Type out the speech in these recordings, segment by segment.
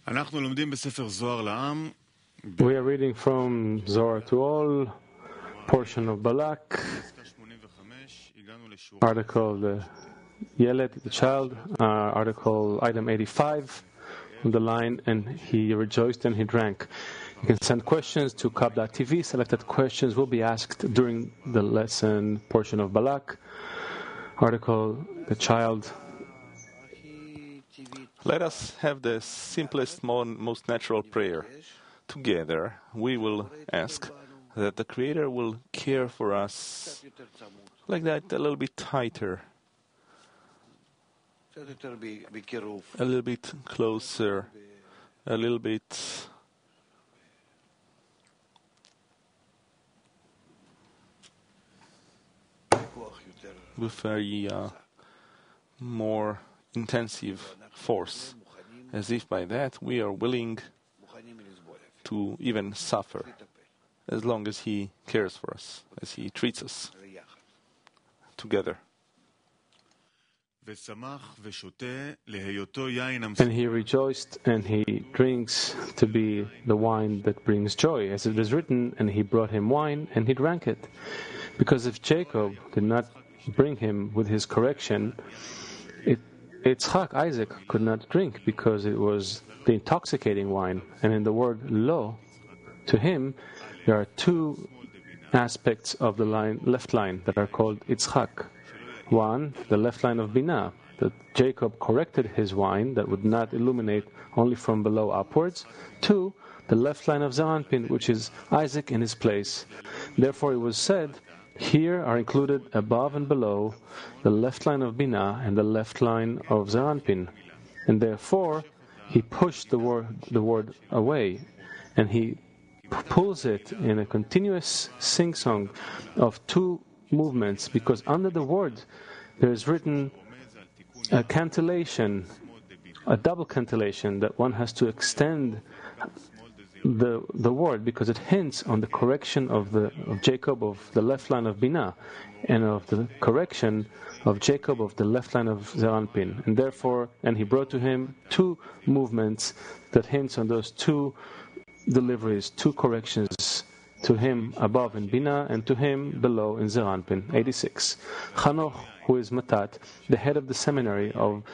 We are reading from Zohar to All, portion of Balak, article the Yeled, the child, article item 85, on the line, and he rejoiced and he drank. You can send questions to kab.tv. Selected questions will be asked during the lesson portion of Balak, article the child. Let us have the simplest, most natural prayer. Together, we will ask that the Creator will care for us like that, a little bit tighter, a little bit closer, a little bit with a more intensive force, as if by that we are willing to even suffer, as long as He cares for us, as He treats us together. And he rejoiced and he drinks to be the wine that brings joy, as it is written, and he brought him wine and he drank it. Because if Jacob did not bring him with his correction, Yitzchak, Isaac, could not drink because it was the intoxicating wine. And in the word lo, to him, there are two aspects of the left line that are called Yitzchak. One, the left line of Binah, that Jacob corrected his wine that would not illuminate only from below upwards. Two, the left line of Zeir Anpin, which is Isaac in his place. Therefore it was said, here are included above and below the left line of Binah and the left line of Zeir Anpin. And therefore he pushed the word away, and he pulls it in a continuous sing-song of two movements, because under the word there is written a cantillation, a double cantillation, that one has to extend the word, because it hints on the correction of Jacob of the left line of Binah, and of the correction of Jacob of the left line of Zeir Anpin. And therefore, and he brought to him two movements that hints on those two deliveries, two corrections, to him above in Binah and to him below in Zeir Anpin. 86. Hanoch, who is Matat, the head of the seminary of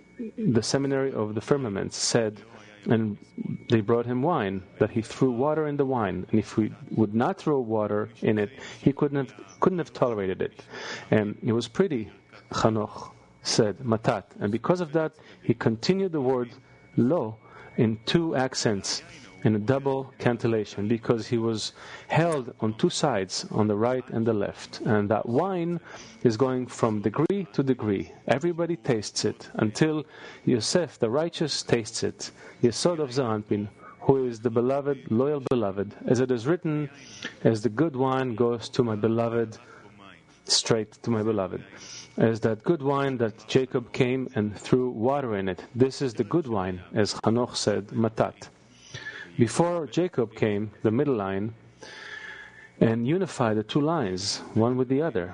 the firmament, said, and they brought him wine, that he threw water in the wine, and if we would not throw water in it, he couldn't have tolerated it. And it was pretty, Hanoch said, Matat, and because of that, he continued the word lo in two accents, in a double cantillation, because he was held on two sides, on the right and the left. And that wine is going from degree to degree. Everybody tastes it, until Yosef, the righteous, tastes it. Yesod of Zeir Anpin, who is the beloved, loyal beloved. As it is written, as the good wine goes to my beloved, straight to my beloved. As that good wine that Jacob came and threw water in it. This is the good wine, as Hanoch said, Matat. Before Jacob came, the middle line, and unified the two lines, one with the other.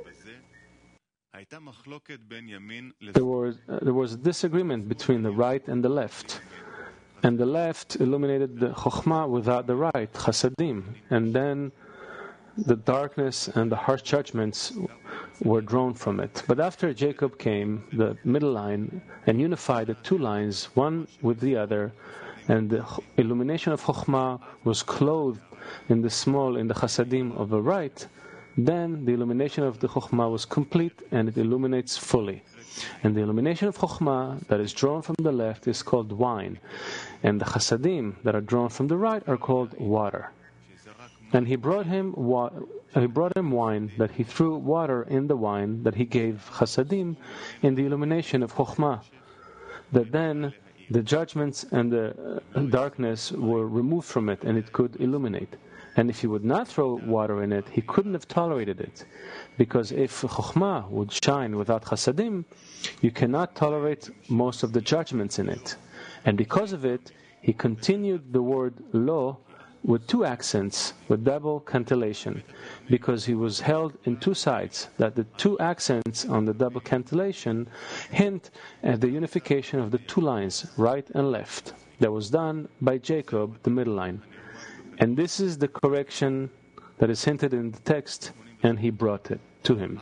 There was a disagreement between the right and the left. And the left illuminated the Chokhmah without the right, Chasadim. And then the darkness and the harsh judgments were drawn from it. But after Jacob came, the middle line, and unified the two lines, one with the other, and the illumination of Chokhmah was clothed in the Chasadim of the right, then the illumination of the Chokhmah was complete, and it illuminates fully. And the illumination of Chokhmah that is drawn from the left is called wine, and the Chasadim that are drawn from the right are called water. And he brought him wine, that he threw water in the wine, that he gave Chasadim in the illumination of Chokhmah, that then the judgments and the darkness were removed from it, and it could illuminate. And if he would not throw water in it, he couldn't have tolerated it. Because if Chokhmah would shine without Chasadim, you cannot tolerate most of the judgments in it. And because of it, he continued the word lo with two accents, with double cantillation, because he was held in two sides, that the two accents on the double cantillation hint at the unification of the two lines, right and left. that was done by Jacob, the middle line. And this is the correction that is hinted in the text, and he brought it to him.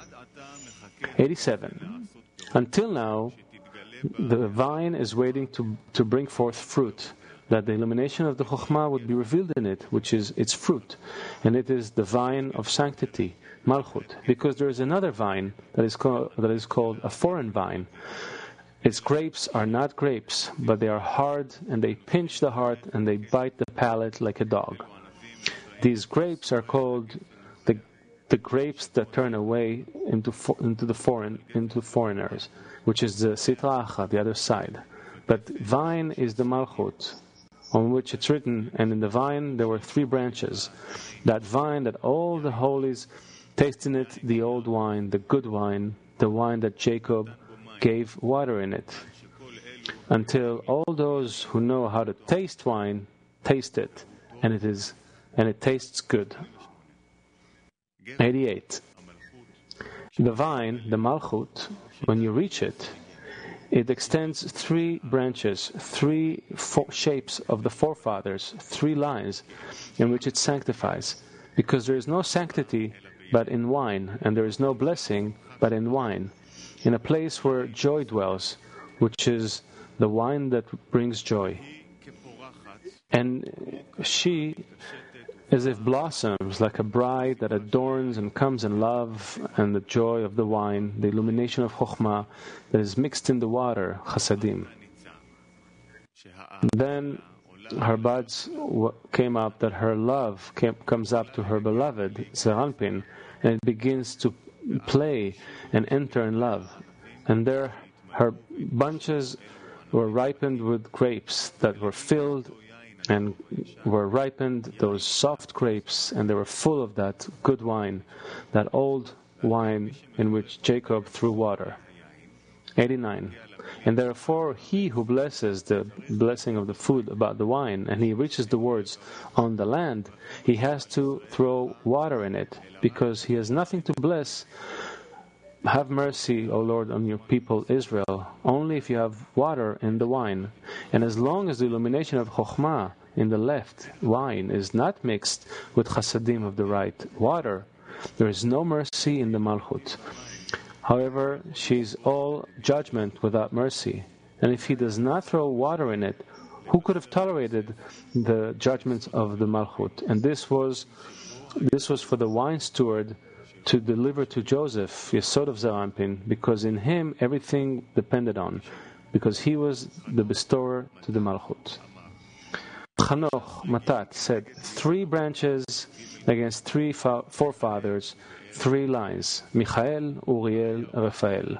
87. Until now, the vine is waiting to bring forth fruit, that the illumination of the Chokhmah would be revealed in it, which is its fruit. And it is the vine of sanctity, Malchut, because there is another vine that is called a foreign vine. Its grapes are not grapes, but they are hard, and they pinch the heart, and they bite the palate like a dog. These grapes are called the grapes that turn away into foreigners, which is the Sitra Achad, the other side. But vine is the Malchut, on which it's written, and in the vine there were 3 branches. That vine that all the holies taste in it, the old wine, the good wine, the wine that Jacob gave water in it, until all those who know how to taste wine taste it, and it tastes good. 88. The vine, the Malchut, when you reach it, it extends 3 branches, 3 shapes of the forefathers, 3 lines in which it sanctifies, because there is no sanctity but in wine, and there is no blessing but in wine, in a place where joy dwells, which is the wine that brings joy. And she, as if blossoms, like a bride that adorns and comes in love and the joy of the wine, the illumination of Chokhmah that is mixed in the water, Chasadim. Then her buds came up, that her love comes up to her beloved, Zeir Anpin, and it begins to play and enter in love. And there her bunches were ripened with grapes that were filled and were ripened, those soft grapes, and they were full of that good wine, that old wine in which Jacob threw water. 89. And therefore he who blesses the blessing of the food about the wine, and he reaches the words on the land, he has to throw water in it, because he has nothing to bless. Have mercy, O Lord, on your people Israel, only if you have water in the wine. And as long as the illumination of Chokhmah in the left wine is not mixed with Chasadim of the right water, there is no mercy in the Malchut. However, she is all judgment without mercy. And if he does not throw water in it, who could have tolerated the judgments of the Malchut? And this was for the wine steward to deliver to Joseph, Yesod of Zeir Anpin, because in him everything depended on, because he was the bestower to the Malchut. Chanoch Matat said 3 branches against 3 forefathers, 3 lines, Michael, Uriel, Raphael.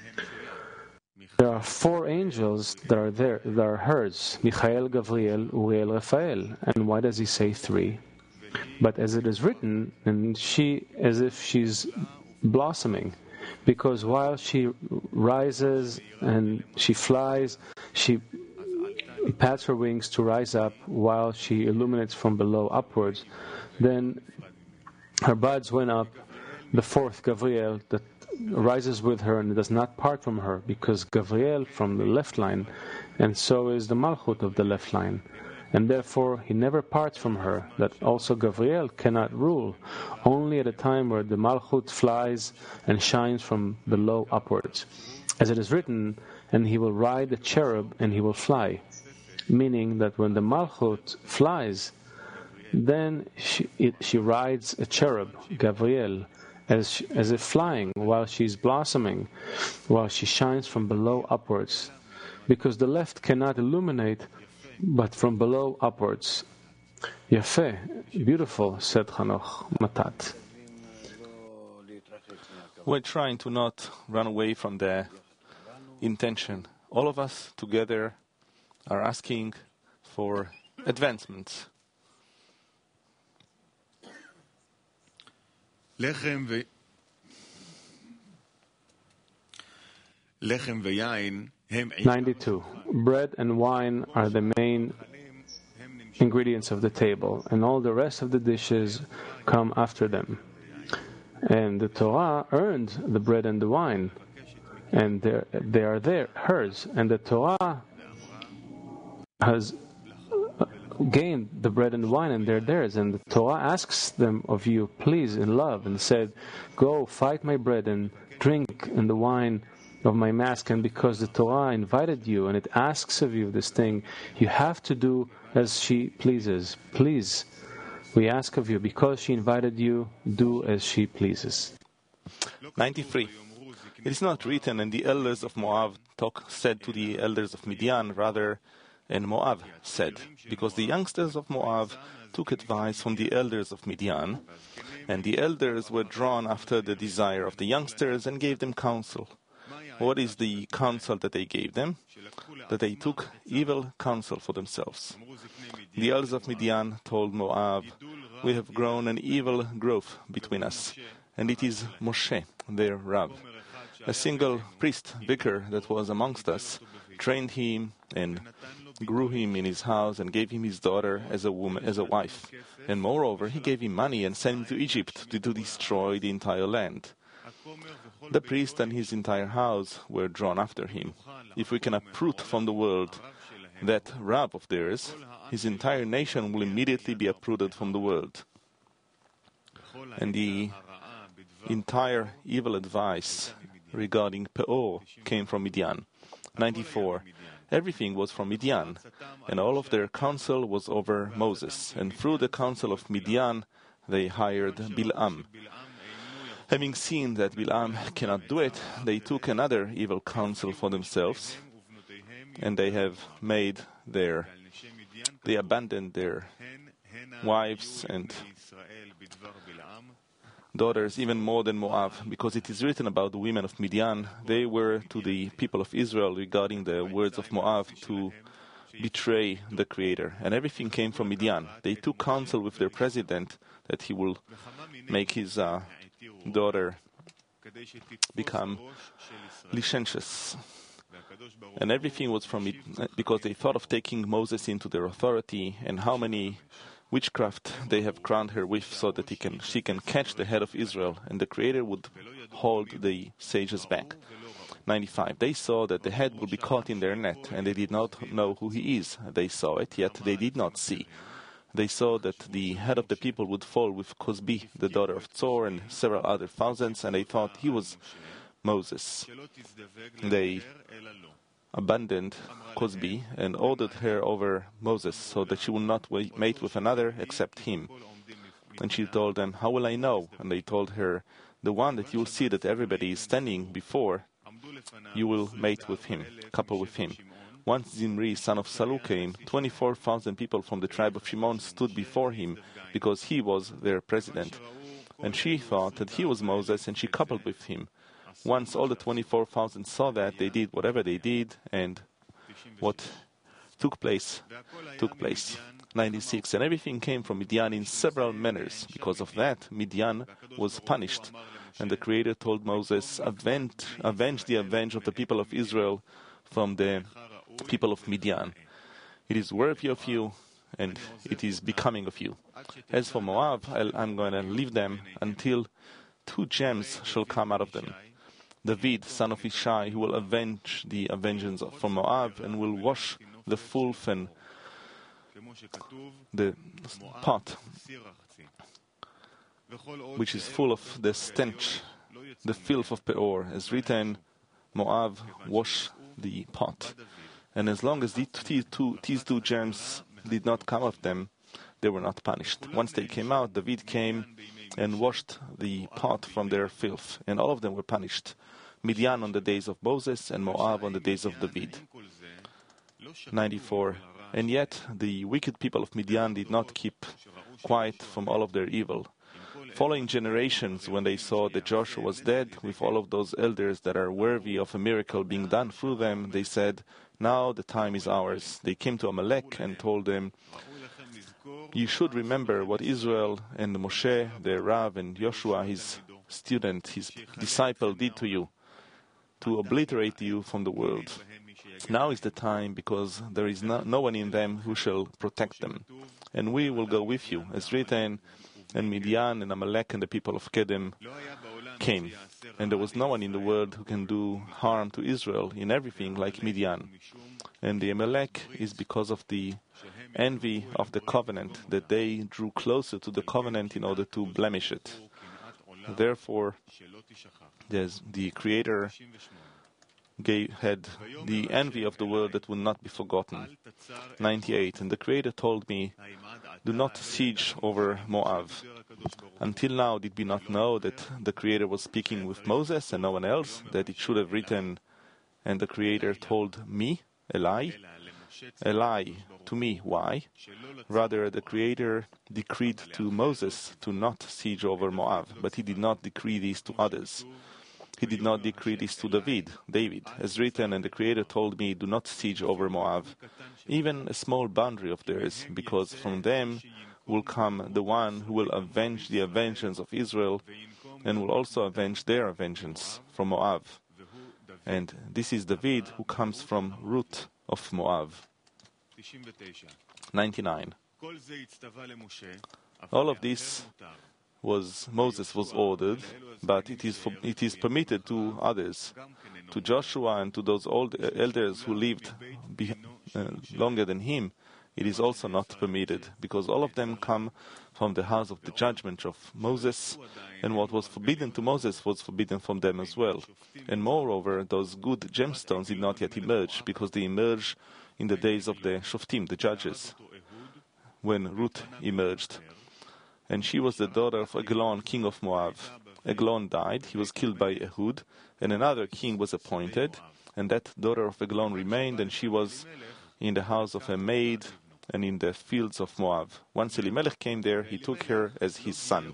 There are 4 angels that are there, that are hers, Michael, Gabriel, Uriel, Raphael. And why does he say 3? But as it is written, and she, as if she's blossoming, because while she rises and she flies, she pats her wings to rise up while she illuminates from below upwards. Then her buds went up, the 4th, Gabriel, that rises with her and does not part from her, because Gabriel from the left line, and so is the Malchut of the left line. And therefore he never parts from her, that also Gabriel cannot rule, only at a time where the Malchut flies and shines from below upwards. As it is written, and he will ride a cherub and he will fly, meaning that when the Malchut flies, then she rides a cherub, Gabriel, as if flying, while she's blossoming, while she shines from below upwards, because the left cannot illuminate but from below upwards. Yafeh, beautiful, said Chanoch Matat. We're trying to not run away from the intention. All of us together are asking for advancements. Lechem veyain 92. Bread and wine are the main ingredients of the table, and all the rest of the dishes come after them. And the Torah earned the bread and the wine, and they are hers. And the Torah has gained the bread and wine, and they're theirs. And the Torah asks them of you, please, in love, and said, go, fight my bread and drink in the wine of my mask. And because the Torah invited you and it asks of you this thing, you have to do as she pleases. Please, we ask of you, because she invited you, do as she pleases. 93. It is not written, and the elders of Moab said to the elders of Midian, rather, and Moab said, because the youngsters of Moab took advice from the elders of Midian, and the elders were drawn after the desire of the youngsters and gave them counsel. What is the counsel that they gave them? That they took evil counsel for themselves. The elders of Midian told Moab, we have grown an evil growth between us, and it is Moshe, their Rav. A single priest, vicar, that was amongst us, trained him and grew him in his house and gave him his daughter as a wife. And moreover, he gave him money and sent him to Egypt to destroy the entire land. The priest and his entire house were drawn after him. If we can uproot from the world that Rab of theirs, his entire nation will immediately be uprooted from the world. And the entire evil advice regarding Peor came from Midian. 94. Everything was from Midian, and all of their counsel was over Moses. And through the counsel of Midian, they hired Bilam. Having seen that Bilam cannot do it, they took another evil counsel for themselves, and they abandoned their wives and daughters even more than Moab, because it is written about the women of Midian. They were to the people of Israel regarding the words of Moab to betray the Creator. And everything came from Midian. They took counsel with their president that he will make his daughter become licentious. And everything was from it, because they thought of taking Moses into their authority, and how many witchcraft they have crowned her with, so that she can catch the head of Israel, and the Creator would hold the sages back. 95. They saw that the head would be caught in their net, and they did not know who he is. They saw it, yet they did not see. They saw that the head of the people would fall with Cozbi, the daughter of Tzor, and several other thousands, and they thought he was Moses. They abandoned Cozbi and ordered her over Moses, so that she would not mate with another except him. And she told them, how will I know? And they told her, the one that you will see that everybody is standing before, you will mate with him, couple with him. Once Zimri, son of Salu, came, 24,000 people from the tribe of Shimon stood before him, because he was their president. And she thought that he was Moses, and she coupled with him. Once all the 24,000 saw that, they did whatever they did, and what took place, took place. 96. And everything came from Midian in several manners. Because of that, Midian was punished. And the Creator told Moses, avenge the avenge of the people of Israel from the people of Midian. It is worthy of you, and it is becoming of you. As for Moab, I'm going to leave them until 2 gems shall come out of them. David, son of Ishai, who will avenge the vengeance from Moab, and will wash the filth and the pot, which is full of the stench, the filth of Peor. As written, Moab wash the pot. And as long as these two germs did not come of them, they were not punished. Once they came out, David came and washed the pot from their filth, and all of them were punished. Midian on the days of Moses, and Moab on the days of David. 94. And yet the wicked people of Midian did not keep quiet from all of their evil. Following generations, when they saw that Joshua was dead, with all of those elders that are worthy of a miracle being done through them, they said, now the time is ours. They came to Amalek and told them, you should remember what Israel and Moshe, their Rav, and Joshua, his student, his disciple, did to you, to obliterate you from the world. Now is the time, because there is no one in them who shall protect them. And we will go with you, as written, and Midian and Amalek and the people of Kedem came. And there was no one in the world who can do harm to Israel in everything like Midian. And the Amalek is because of the envy of the covenant, that they drew closer to the covenant in order to blemish it. Therefore, the Creator had the envy of the world that will not be forgotten. 98. And the Creator told me, do not siege over Moab. Until now, did we not know that the Creator was speaking with Moses and no one else, that it should have written, and the Creator told me, a lie to me. Why? Rather, the Creator decreed to Moses to not siege over Moab, but he did not decree this to others. He did not decree this to David, as written, and the Creator told me, do not siege over Moab, even a small boundary of theirs, because from them will come the one who will avenge the vengeance of Israel, and will also avenge their vengeance from Moab. And this is David, who comes from Ruth of Moab. 99. All of this Moses was ordered, but it is permitted to others, to Joshua and to those old elders who lived longer than him. It is also not permitted, because all of them come from the house of the judgment of Moses, and what was forbidden to Moses was forbidden from them as well. And moreover, those good gemstones did not yet emerge, because they emerged in the days of the Shoftim, the judges, when Ruth emerged. And she was the daughter of Eglon, king of Moab. Eglon died, he was killed by Ehud, and another king was appointed, and that daughter of Eglon remained, and she was in the house of a maid and in the fields of Moab. Once Elimelech came there, he took her as his son.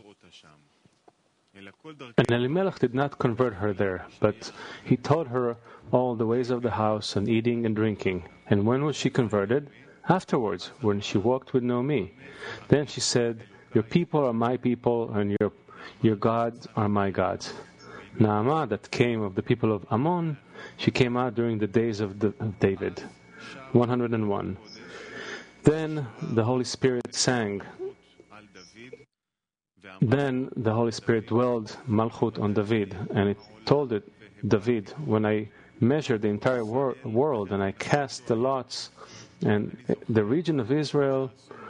And Elimelech did not convert her there, but he taught her all the ways of the house and eating and drinking. And when was she converted? Afterwards, when she walked with Naomi. Then she said, your people are my people, and your gods are my gods. Naamah, that came of the people of Ammon, she came out during the days of David. 101. Then the Holy Spirit sang. Then the Holy Spirit dwelled Malchut on David, and it told it, David, when I measured the entire world and I cast the lots, and the region of Israel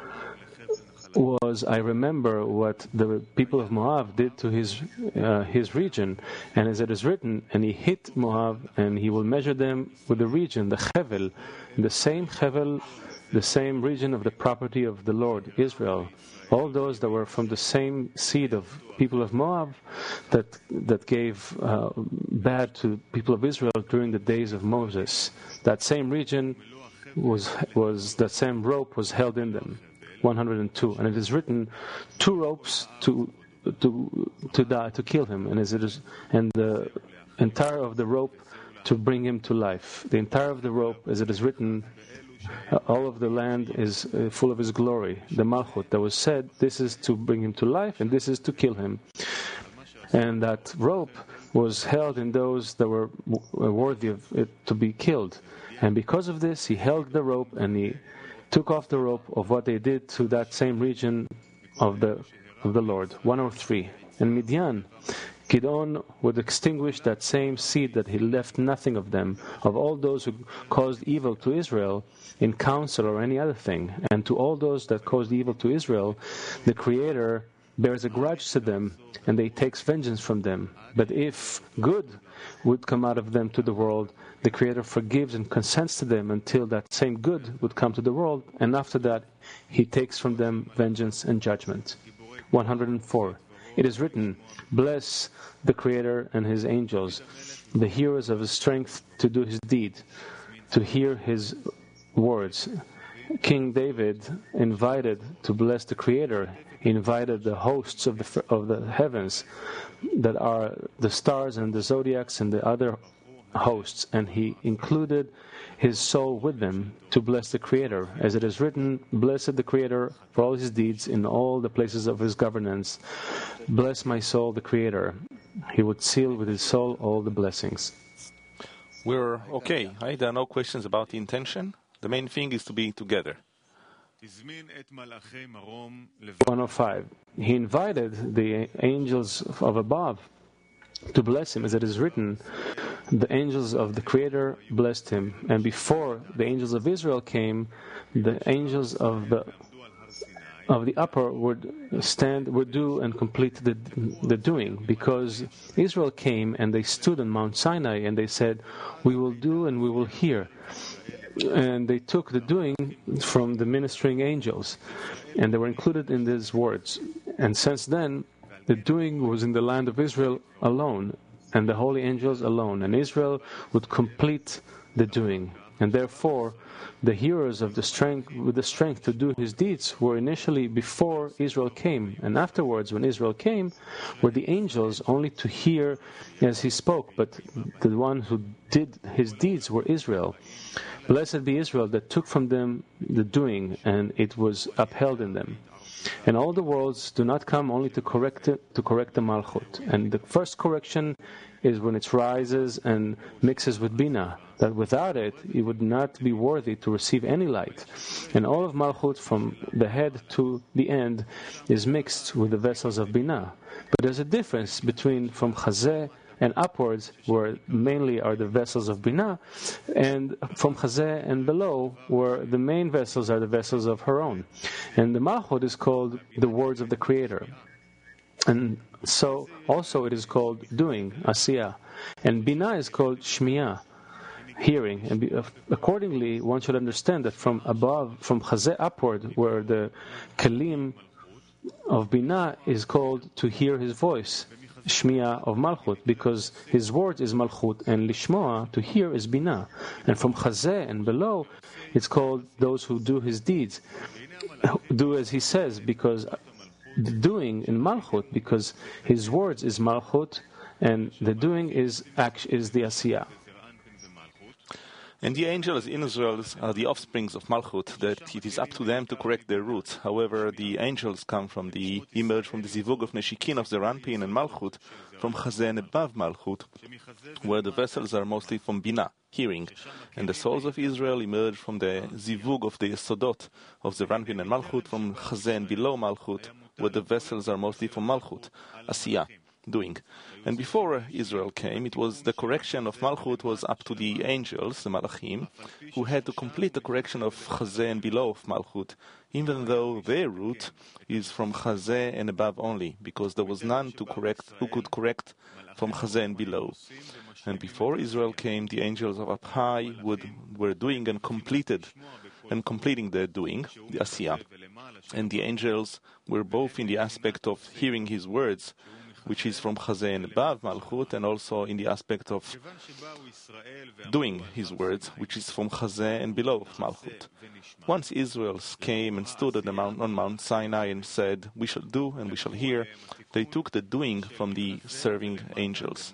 I remember what the people of Moab did to his region, and as it is written, and he hit Moab, and he will measure them with the region, the Hevel, the same Hevel, the same region of the property of the Lord, Israel. All those that were from the same seed of people of Moab that gave bad to people of Israel during the days of Moses. That same region was that same rope was held in them. 102, and it is written, 2 ropes to die, to kill him, and the entire of the rope to bring him to life. The entire of the rope, as it is written, all of the land is full of his glory. The Malchut that was said, this is to bring him to life, and this is to kill him. And that rope was held in those that were worthy of it to be killed. And because of this, he held the rope, and he took off the rope of what they did to that same region of the Lord. 103. And Midian, Gideon would extinguish that same seed that he left nothing of them, of all those who caused evil to Israel in counsel or any other thing. And to all those that caused evil to Israel, the Creator bears a grudge to them, and he takes vengeance from them. But if good would come out of them to the world, the Creator forgives and consents to them until that same good would come to the world, and after that he takes from them vengeance and judgment. 104. It is written, bless the Creator and his angels, the heroes of his strength to do his deed, to hear his words. King David invited to bless the Creator. He invited the hosts of the heavens, that are the stars and the zodiacs and the other hosts, and he included his soul with them to bless the Creator. As it is written, blessed the Creator for all his deeds in all the places of his governance. Bless my soul, the Creator. He would seal with his soul all the blessings. We're okay, right? There are no questions about the intention. The main thing is to be together. 105. He invited the angels of above to bless him, as it is written, the angels of the Creator blessed him. And before the angels of Israel came, the angels of the upper would do and complete the doing, because Israel came and they stood on Mount Sinai and they said, "We will do and we will hear." And they took the doing from the ministering angels, and they were included in these words. And since then, the doing was in the land of Israel alone, and the holy angels alone, and Israel would complete the doing. And therefore, the hearers of with the strength to do his deeds were initially before Israel came, and afterwards, when Israel came, were the angels only to hear as he spoke, but the one who did his deeds were Israel. Blessed be Israel that took from them the doing, and it was upheld in them. And all the worlds do not come only to correct the Malchut. And the first correction is when it rises and mixes with Bina, that without it would not be worthy to receive any light. And all of Malchut, from the head to the end, is mixed with the vessels of Bina. But there's a difference between from Chazeh and upwards, where mainly are the vessels of Binah, and from Chazeh and below, where the main vessels are the vessels of her own. And the Malchut is called the words of the Creator. And so also it is called doing, Asiyah. And Binah is called Shmiyah, hearing. And accordingly, one should understand that from above, from Chazeh upward, where the Kalim of Binah is called to hear his voice, Shmiya of Malchut, because his word is Malchut, and Lishmoa, to hear, is Binah. And from Chazeh and below, it's called those who do his deeds, do as he says, because the doing in Malchut, because his words is Malchut, and the doing is the Asiyah. And the angels in Israel are the offsprings of Malchut, that it is up to them to correct their roots. However, the angels emerge from the Zivug of Neshikin of Zeranpin and Malchut, from Chazeh and above Malchut, where the vessels are mostly from Binah, hearing. And the souls of Israel emerge from the Zivug of the Yesodot of Zeranpin and Malchut, from Chazeh and below Malchut, where the vessels are mostly from Malchut, Asiyah, doing. And before Israel came, it was the correction of Malchut was up to the angels, the Malachim, who had to complete the correction of Chazeh and below of Malchut, even though their root is from Chazeh and above only, because there was none who could correct from Chazeh and below. And before Israel came, the angels of up high were doing and completing their doing, the Asiyah. And the angels were both in the aspect of hearing his words, which is from Chazeh and above Malchut, and also in the aspect of doing his words, which is from Chazeh and below Malchut. Once Israel came and stood on Mount Sinai and said, "We shall do and we shall hear," they took the doing from the serving angels.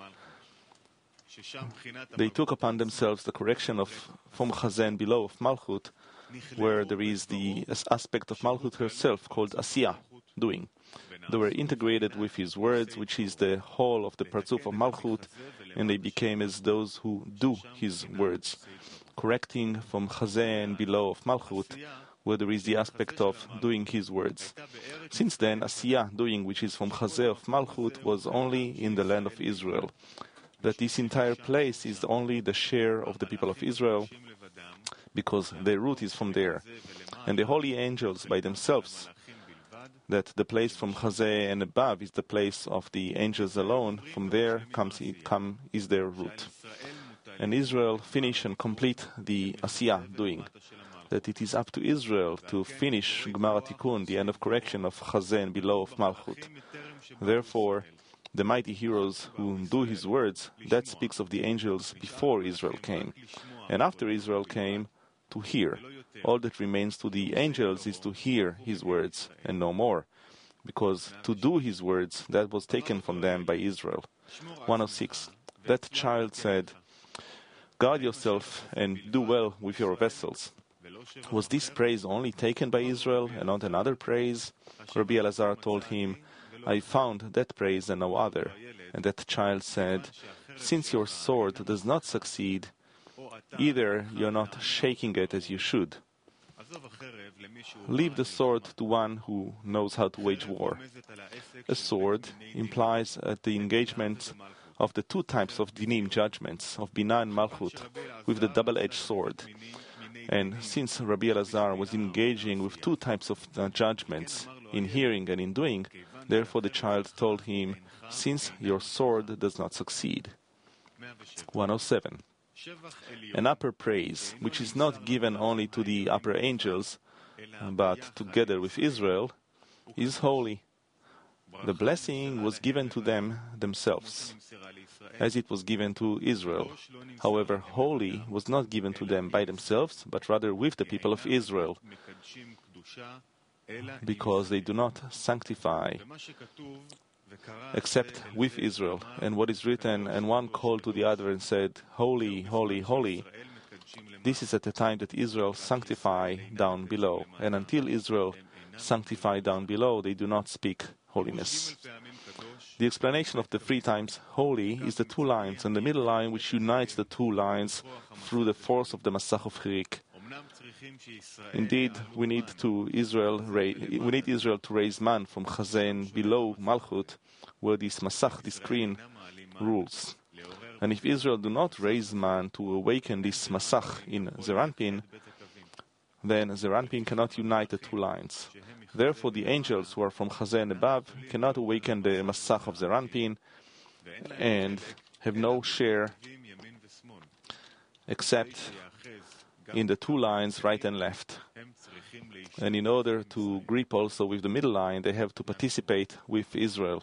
They took upon themselves the correction from Chazeh and below of Malchut, where there is the aspect of Malchut herself called Asiyah, doing. They were integrated with his words, which is the whole of the Parzuf of Malchut, and they became as those who do his words, correcting from Chazeh and below of Malchut, where there is the aspect of doing his words. Since then, Asiyah, doing, which is from Chazeh of Malchut, was only in the land of Israel. That this entire place is only the share of the people of Israel, because their root is from there. And the holy angels by themselves, that the place from Chazeh and above is the place of the angels alone, from there is their root. And Israel finish and complete the Asiyah doing. That it is up to Israel to finish Gmar Tikun, the end of correction of Chazeh and below of Malchut. Therefore, the mighty heroes who do his words, that speaks of the angels before Israel came. And after Israel came, to hear. All that remains to the angels is to hear his words, and no more. Because to do his words, that was taken from them by Israel. 106. That child said, "Guard yourself and do well with your vessels." Was this praise only taken by Israel and not another praise? Rabbi Elazar told him, "I found that praise and no other." And that child said, "Since your sword does not succeed, either you're not shaking it as you should. Leave the sword to one who knows how to wage war." A sword implies the engagement of the two types of dinim judgments, of Binah and Malchut, with the double-edged sword. And since Rabbi Elazar was engaging with two types of judgments, in hearing and in doing, therefore the child told him, since your sword does not succeed. 107. An upper praise, which is not given only to the upper angels, but together with Israel, is holy. The blessing was given to them themselves, as it was given to Israel. However, holy was not given to them by themselves, but rather with the people of Israel, because they do not sanctify except with Israel. And what is written, and one called to the other and said, Holy, holy, holy. This is at the time that Israel sanctify down below. And until Israel sanctify down below, they do not speak holiness. The explanation of the 3 times holy is the 2 lines, and the middle line which unites the 2 lines through the force of the Masach of Chirik. Indeed, we need Israel to raise man from Chazen below Malchut, where this Masach, this screen, rules. And if Israel do not raise man to awaken this Masach in Zeranpin, then Zeranpin cannot unite the 2 lines. Therefore, the angels who are from Chazen above cannot awaken the Masach of Zeranpin and have no share except in the 2 lines, right and left. And in order to grip also with the middle line, they have to participate with Israel.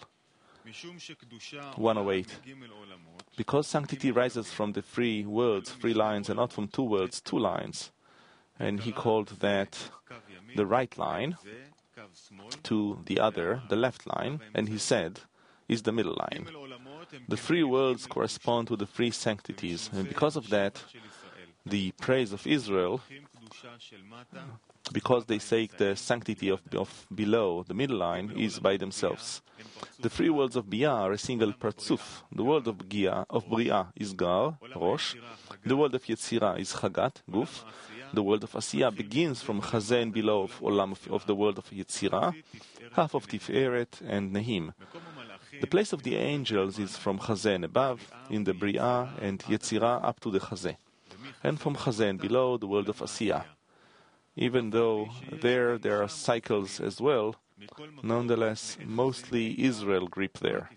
108. Because sanctity rises from the 3 words, 3 lines, and not from 2 words, 2 lines. And he called that the right line to the other, the left line, and he said, is the middle line. The 3 words correspond to the 3 sanctities, and because of that, the praise of Israel, because they say the sanctity of below, the middle line, is by themselves. The 3 words of Biyah are a single partzuf. The word of Bria is Gar, Rosh. The word of Yetzirah is Chagat, Guf. The word of Asiyah begins from Chazen below of Olam of the word of Yetzirah, half of Tiferet and Nehim. The place of the angels is from Chazen above, in the Bria, and Yetzirah up to the Chazeh. And from Chazen below, the world of Asiyah. Even though there are cycles as well, nonetheless, mostly Israel grip there.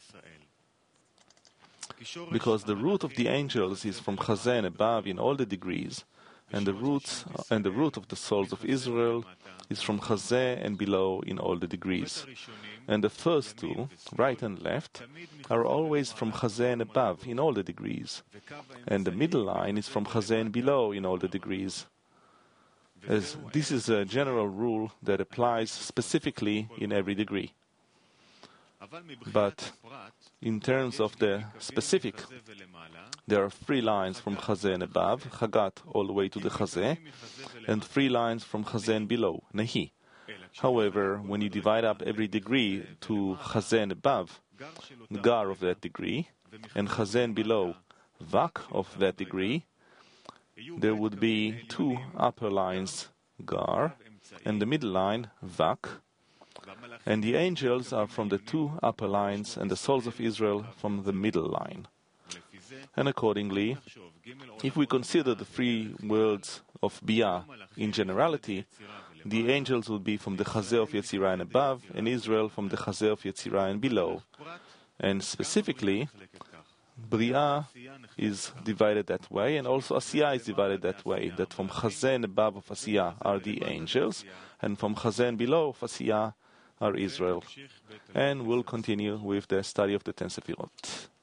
Because the root of the angels is from Chazen above in all the degrees, and the root of the souls of Israel is from Chazeh and below in all the degrees. And the first 2, right and left, are always from Chazeh and above in all the degrees. And the middle line is from Chazeh and below in all the degrees. As this is a general rule that applies specifically in every degree. But in terms of the specific, there are 3 lines from Chazeh and above, Chagat all the way to the Chazeh, and 3 lines from Chazeh and below, Nehi. However, when you divide up every degree to Chazeh and above, Gar of that degree, and Chazeh and below, Vak of that degree, there would be 2 upper lines, Gar, and the middle line, Vak, and the angels are from the 2 upper lines, and the souls of Israel from the middle line. And accordingly, if we consider the 3 words of Biyah in generality, the angels will be from the Chazeh of Yetzirah and above, and Israel from the Chazeh of Yetzirah and below. And specifically, Bria is divided that way, and also Asiyah is divided that way, that from Chazeh and above of Asiyah are the angels, and from Chazeh and below of Asiyah are Israel. And we'll continue with the study of the 10 Sefirot.